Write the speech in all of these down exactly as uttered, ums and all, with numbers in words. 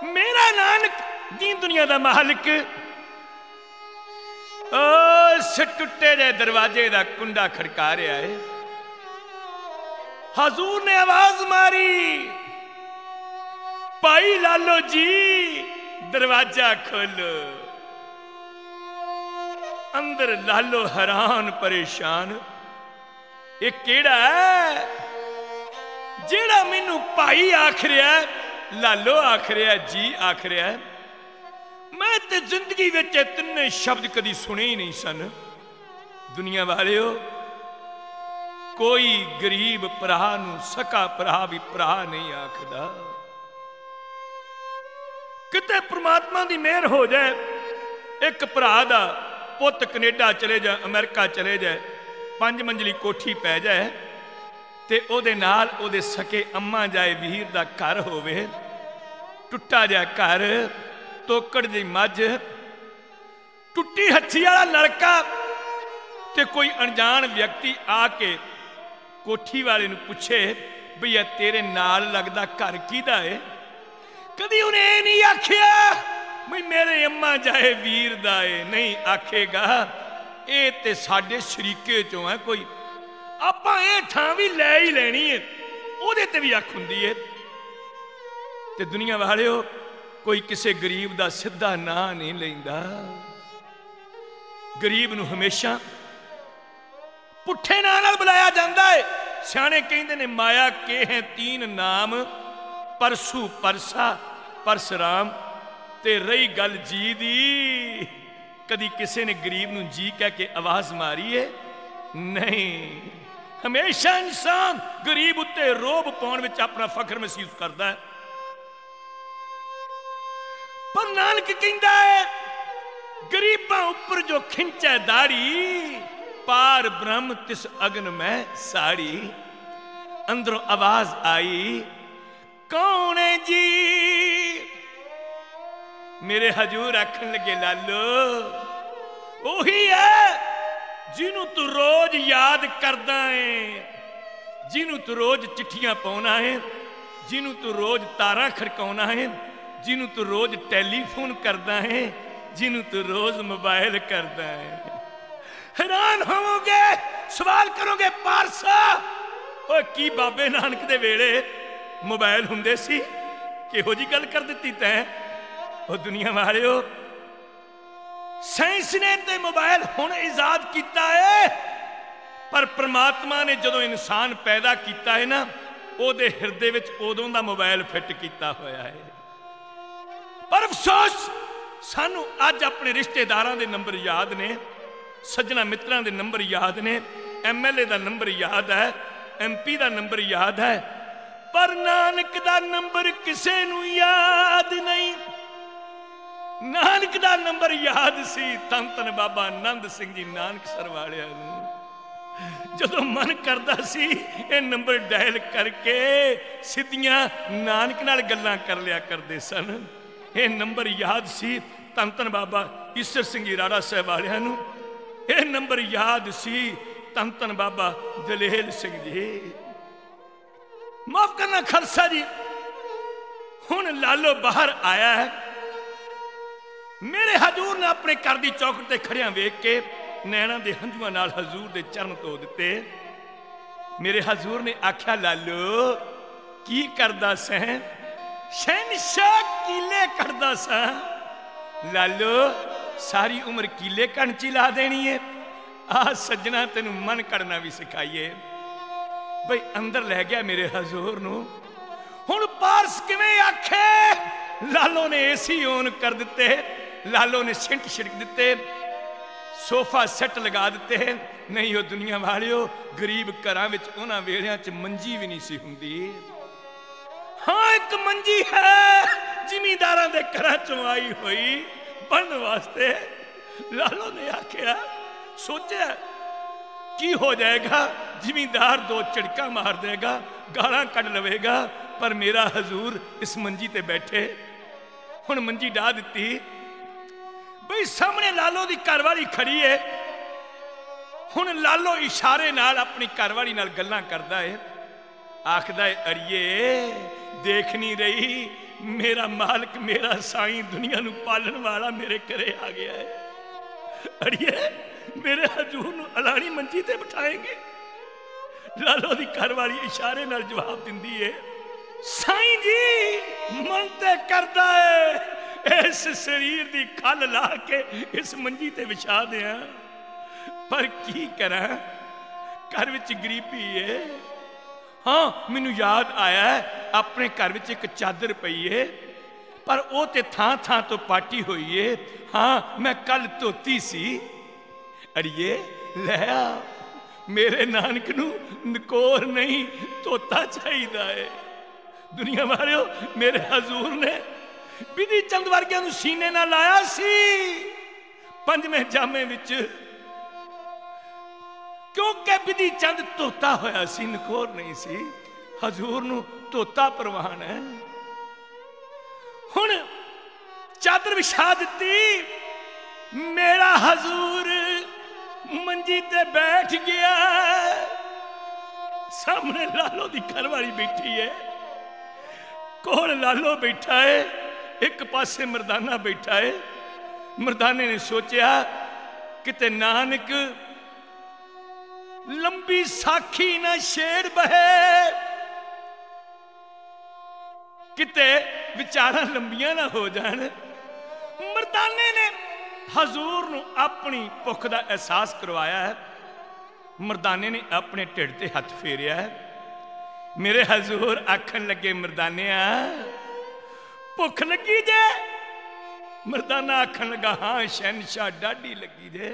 मेरा नानक दी दुनिया दा मालिक उस टुटे जे दरवाजे दा कुंडा खड़का रहा है। हजूर ने आवाज मारी, भाई लालो जी दरवाजा खोलो। अंदर लालो हैरान परेशान, ये केड़ा है जेड़ा मैनू भाई आख रहा, लालो आख रहा, जी आख रहा। मैं तो जिंदगी विच तिन्ने शब्द कदी सुने ही नहीं सन। दुनिया वालिओ, कोई गरीब भरा नूं सका भरा भी भरा नहीं आखदा। किते परमात्मा दी मेहर हो जाए, एक भरा दा पुत कनेडा चले जाए, अमेरिका चले जाए, पंज मंजिली कोठी पै जाए ते ओदे नाल ओदे सके अम्मा जाए वीर दा घर होवे, टुट्टा जा घर, तोकड़ दी मझ, टुट्टी हच्छी वाला नलका, ते कोई अनजान व्यक्ति आके कोठी वाले नूं पुछे भैया तेरे नाल लगदा घर किहदा है। कदी उन्हें ये नहीं आखिया भाई मेरे अम्मा जाए वीर दा है, नहीं आखेगा ये ते साडे शरीके चों है कोई, आपां ये थां भी लै ही लैनी है, ओहदे ते भी अख हुंदी है। ते दुनिया वालिओ, कोई किसी गरीब दा सीधा नां नहीं लैंदा। गरीब नूं हमेशा पुठे नां नाल बुलाया जांदा है। सियाणे कहंदे ने माया के हैं तीन नाम, परसू परसा परसराम। ते रही गल जी दी, कदी किसी ने गरीब नूं जी कह के आवाज मारी है? नहीं। हमेशा इंसान गरीब उत्ते रोब पाउण विच अपना फखर महसूस करता है। पर नानक कहंदा है गरीबां उपर जो खिंचे दाड़ी, पार ब्रह्म तिस अगन में साड़ी। अंदरों आवाज आई, कौन है जी? मेरे हजूर आखन लगे लालो ओही है जिन्हों तू रोज याद करदा है, जिन्हों तू रोज चिट्ठियां पाउना है, जिन्हों तू रोज तारा खड़काउना है, जिन्हों तू रोज टेलीफोन करदा है, जिन्हों तू रोज मोबाइल करदा है। हैरान होवोगे, सवाल करोगे पारसा ओ की बाबे नानक दे वेले मोबाइल हुंदे सी, किहो जी गल कर दित्ती तैं। ओ दुनिया वालिओ, साइंस ने ते मोबाइल हुण इजाद किया है, पर परमात्मा ने जदों इंसान पैदा किया है ना, ओदे हिरदे विच उदों दा मोबाइल फिट किया होया है। पर अफसोस सानू अज अपने रिश्तेदारां दे नंबर याद ने, सज्जना मित्रां दे नंबर याद ने, एम एल ए दा नंबर याद है, एम पी दा नंबर याद है, पर नानक दा नंबर किसे नू याद नहीं। नानक दा नंबर याद सी धन धन बाबा आनंद सिंह जी नानकसर वालियां नूं। जदों मन करदा सी ये नंबर डायल करके सीधियां नानक नाल गल्लां कर लिया करदे सन। ये नंबर याद सी धन धन बाबा ईसर सिंह जी राड़ा साहब वालियां नूं। ये नंबर याद सी धन धन बाबा दलेल सिंह जी। माफ करना खालसा जी, हुण लालो बाहर आया है। मेरे हजूर ने अपने घर की चौखट ते खड़िया वेख के नैना दे हंझुआं नाल हजूर दे चरण धो दिते। मेरे हजूर ने आख्या लालो की करदा सैं? शहनशाह कीले करदा सां। लालो सारी उम्र कीले कण च ला देनी है? आ सज्जना तेनू मन कड़ना भी सिखाइए। बई अंदर लै गया मेरे हजूर नू। हुण पारस किवें आखे? लालो ने एसी ऑन कर दिते, लालो ने छिंट छिड़क दिते, सोफा सेट लगा दिते। नहीं वो दुनिया वालिओ, गरीब घरां विच उन्हां वेलियां च मंजी भी नहीं सी हुंदी। हाँ एक मंजी है जिमींदारां दे घरां चों आई हुई बनने वास्ते। लालो ने आख्या, सोचा की हो जाएगा, जिमींदार दो झिड़का मार देगा, गालां कढ़ लवेगा, पर मेरा हजूर इस मंजी ते बैठे। हुण मंजी डाह दिती, बई सामने लालो दी घरवाली खड़ी है। हुण लालो इशारे नाल अपनी घरवाली नाल गल्लां करदा है। आखदा है अड़िए देख नहीं रही मेरा मालिक मेरा साईं दुनिया नू पालन वाला मेरे घरे आ गया है। अड़िए मेरे हजूर नू अलानी मंजी ते बिठाएंगे? लालो दी घर वाली इशारे नाल जवाब दिंदी है, साईं जी मन ते करदा है इस शरीर दी खल ला के इस मंजी ते विछा दियां, पर की करा घर विच गरीबी है। हाँ मैनू याद आया है अपने घर विच एक चादर पई है, पर वो ते थां थां तो पाटी हुई है। हाँ मैं कल धोती सी। अड़िए लै आ, मेरे नानक नू नकोर नहीं धोता चाहिदा है। दुनिया वालियो मेरे हजूर ने विधि चंद वर्गिया नू सीने नाल लाया सी पंजवें जामे विच, क्योंकि विधि चंद धोता होया सी, नकोर नहीं सी। हजूर नू धोता परवान है। हुण चादर विछा दिती, मेरा हजूर मंजी ते बैठ गया। सामने लालो दी घरवाली बैठी है, कोल लालो बैठा है, एक पासे मरदाना बैठा है। मरदाने ने सोचा किते नानक लंबी साखी ना शेर बहे, किते विचारा लंबिया ना हो जान। मरदाने ने हजूर नू अपनी भुख का एहसास करवाया है। मरदाने ने अपने ढिड ते हथ फेरिया है। मेरे हजूर आखन लगे, मरदाने भुख लगी जे? मरदाना आखन लगा, हाँ शहनशाह डाढ़ी लगी जे।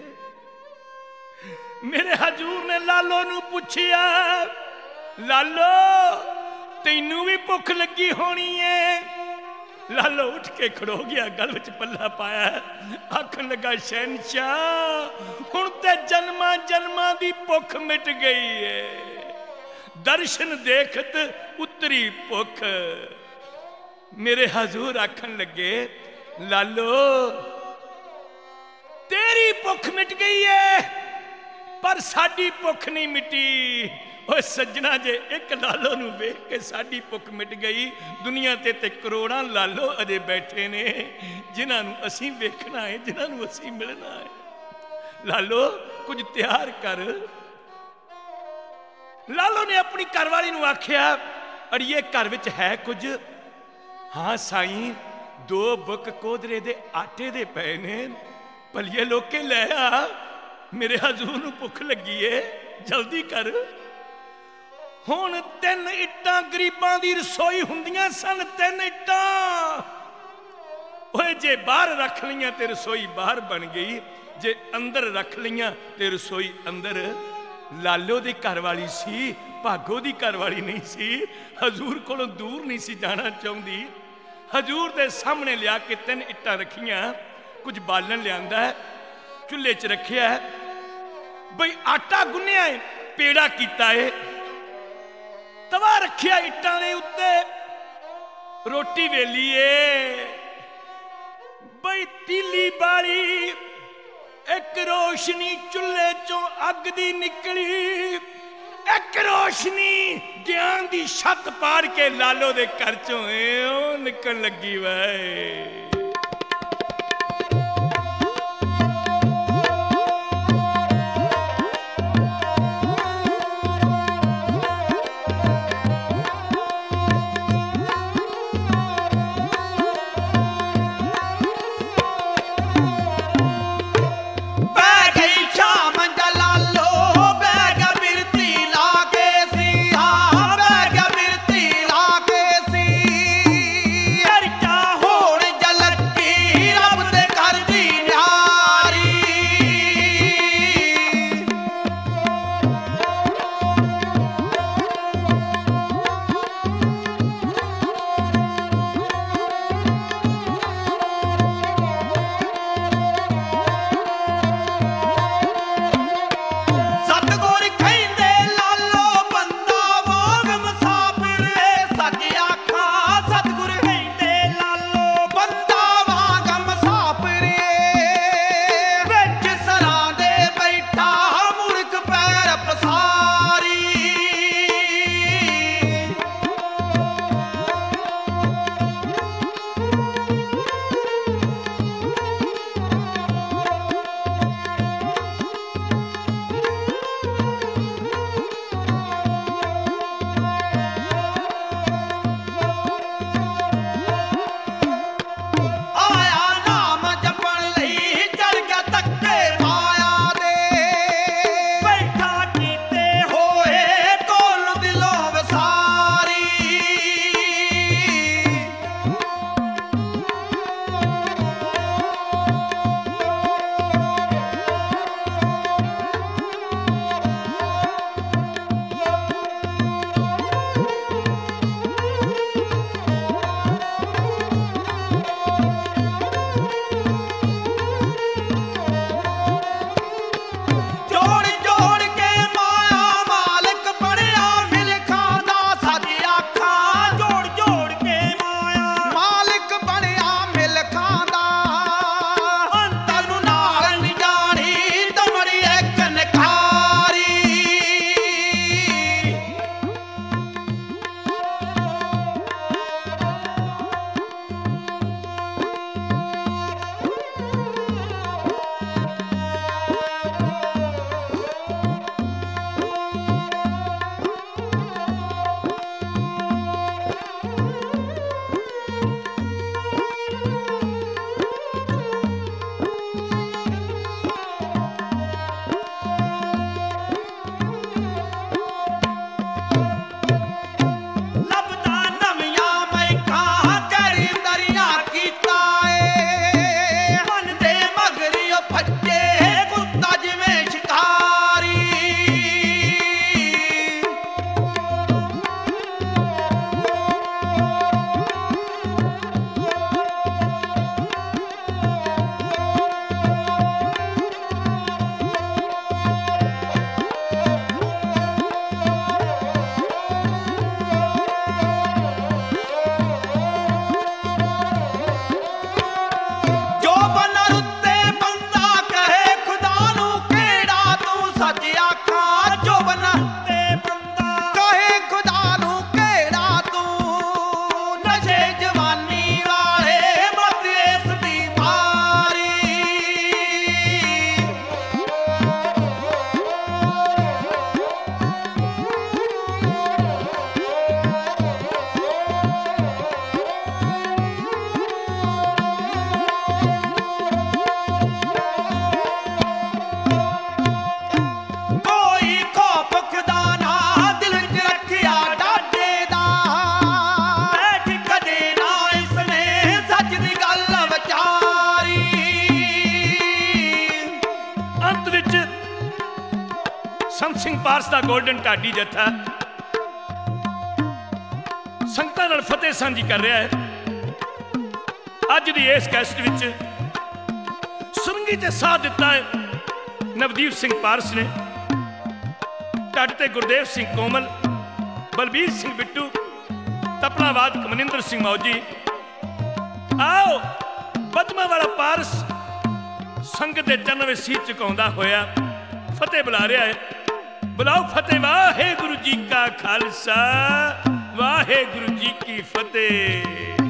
मेरे हजूर ने लालो नू पूछिया, लालो तैनू भी भुख लगी होनी है? लालो उठ के खड़ो गया, गल विच पल्ला पाया, आखन लगा, शहनशाह हुण ते जन्मा जन्मा दी भुख मिट गई है, दर्शन देखत उतरी भुख। मेरे हजूर आखन लगे, लालो तेरी भुख मिट गई है पर साडी भुख नहीं मिटी। ओए सज्जना जे एक लालो नू वेख के साडी भुख मिट गई, दुनिया ते ते करोड़ां लालो अजे बैठे ने जिन्हां नू असीं वेखना है, जिन्हां नू असीं मिलना है। लालो कुछ तैयार कर। लालो ने अपनी घरवाली नू आख्या, अड़िए घर विच है कुछ? हाँ साईं दो बुक कोदरे दे आटे दे पए ने, भलिए लोके लै आ, मेरे हजूर नू भुख लगी है, जल्दी कर। हुण तीन इट्टां गरीबां दी रसोई हुंदियां सन, तीन इट्टां ओए जे बाहर रख लियां ते रसोई बाहर बन गई, जे अंदर रख लियां ते रसोई अंदर। लालो दी घरवाली सी, भागो दी घरवाली नहीं सी। हजूर कोलों दूर नहीं सी जाना चाहती। हजूर दे सामने लिया के तीन इट्टां रखियां, कुछ बालन लियांदा है, चुल्हे च रखिया है, बई आटा गुन्निया है, पेड़ा कीता है, तवा रखिया इट्टां दे उत्ते, रोटी वेली है, बई तीली बाली, एक रोशनी चुल्हे चों अग दी निकली, एक रोशनी ज्ञान दी छत पार के लालो दे घर चों निकल लगी वाए। होण जल ਪਾਰਸ ਦਾ ਗੋਲਡਨ ਢਾਡੀ ਜੱਥਾ ਸੰਗਤਾਂ ਨਾਲ ਫਤਿਹ ਸਾਂਝੀ ਕਰ ਰਿਹਾ ਹੈ। ਅੱਜ ਦੀ ਇਸ ਕੈਸਟ ਵਿੱਚ ਸੁਰੰਗੀ ਤੇ ਸਾਥ ਦਿੱਤਾ ਹੈ ਨਵਦੀਪ ਸਿੰਘ ਪਾਰਸ ਨੇ, ਢੱਡ ਤੇ ਗੁਰਦੇਵ ਸਿੰਘ ਕੋਮਲ, ਬਲਬੀਰ ਸਿੰਘ ਬਿੱਟੂ, ਤਪਲਾਵਾਦਕ ਮਨਿੰਦਰ ਸਿੰਘ ਮੌਜੀ। ਆਓ ਬਦਮਾ ਵਾਲਾ ਪਾਰਸ ਸੰਗਤ ਦੇ ਚਰਨਾਂ ਵਿੱਚ ਸੀਸ ਝੁਕਾਉਂਦਾ ਹੋਇਆ ਫਤਿਹ ਬੁਲਾ ਰਿਹਾ ਹੈ। ਬੁਲਾਓ ਫਤਿਹ। ਵਾਹਿਗੁਰੂ ਜੀ ਕਾ ਖਾਲਸਾ, ਵਾਹਿਗੁਰੂ ਜੀ ਕੀ ਫਤਿਹ।